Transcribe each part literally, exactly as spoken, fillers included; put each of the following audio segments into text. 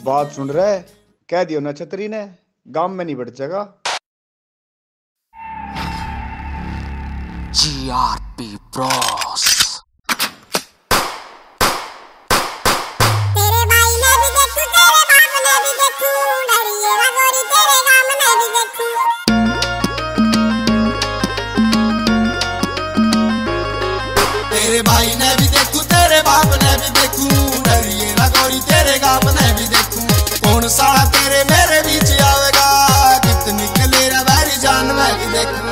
बात सुन रहे, कह दियो ना छतरी ने, गांव में नहीं बचेगा। GRP bros. तेरे भाई ने भी देखूं, तेरे बाप ने भी देखूं, डरिए ना गोरी तेरे गांव में भी देखूं। तेरे भाई ने भी देखूं, तेरे बाप ने भी देखूं, डरिए ना गोरी तेरे गांव में भी देखूं। कौन साला तेरे मेरे बीच आवेगा, कितनी कलेरा वाली जान मैं भी देखूं।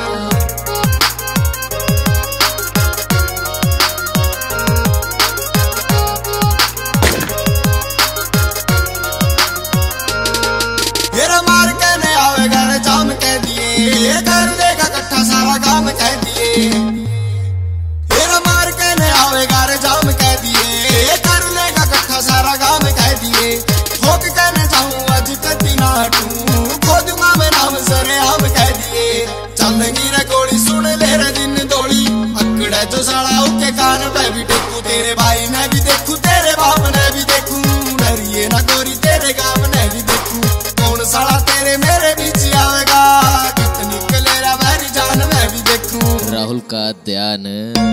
मेरा मार के नहीं आवेगा रे जाम कह दिए, कर देगा कट्ठा सारा काम कह दिए। मेरा मार के नहीं आवेगा रे जाम कह दिए, कर लेगा कट्ठा सारा काम कह दिए। ठोक के न जाऊं आज कदी ना हटूं, खो दूंगा मैं नाम सरे हम कह दिए। चलेंगी रे गोली सुन ले रे दिन दोली, अकड़े जो साला उसके कान पे भी टेकू। तेरे भाई ने भी देखूं, तेरे बाप ने भी देखूं, डरिए ना गोरी तेरे गांव ने भी देखूं। कौन साला तेरे मेरे बीच आवेगा, कितनी कलेरा मेरी जान मैं भी देखूं। राहुल का ध्यान।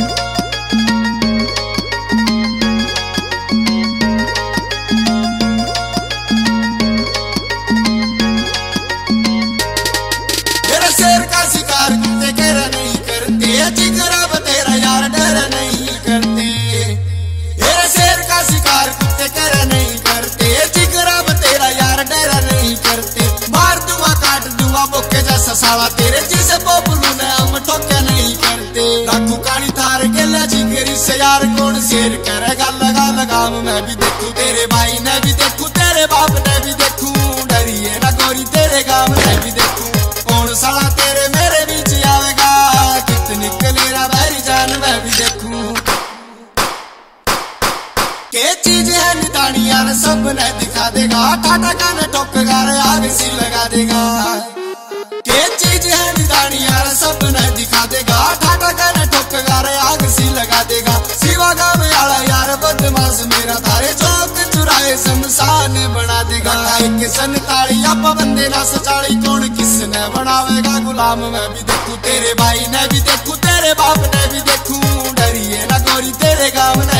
मेरे शेर का शिकार कुत्ते केरा नहीं करते, जिगरा तेरा यार डर नहीं करते। मेरे शेर का शिकार कुत्ते केरा नहीं करते, जिगरा तेरा यार डर नहीं करते। मार दूंगा काट दूंगा बोके जैसा साला तेरे जिसे पोपलू ने हम ठोके नहीं करते। रखू कानी थार गेला जिगरी से यार, कौन शेर करेगा लगा लगाम मैं भी देखूं। तेरे भाई ने भी देखूं, तेरे बाप ने भी देखूं, डरिए ना गोरी तेरे गांव में भी देखूं। कौन साला तेरे मेरे बीच आवेगा, कितनी कलेरा मेरी जान मैं भी देखूं। के चीज है नितानी यार सब ने दिखा देगा, टाटा का न ठोकेगा रे आग सी लगा देगा। के चीज है नितानी यार सब ने दिखा देगा, टाटा का न ठोकेगा रे आग सी लगा देगा। शिवा गांव वाला यार बदमाश मेरा थारे चौक चुराए शमशान बना देगा। खाए के सन ताड़ी आप बंदे ना सचाड़ी, कौन किसने बनावेगा गुलाम मैं भी देखूं। तेरे भाई ने भी देखूं, तेरे बाप ने भी देखूं, डरिए ना गोरी तेरे गांव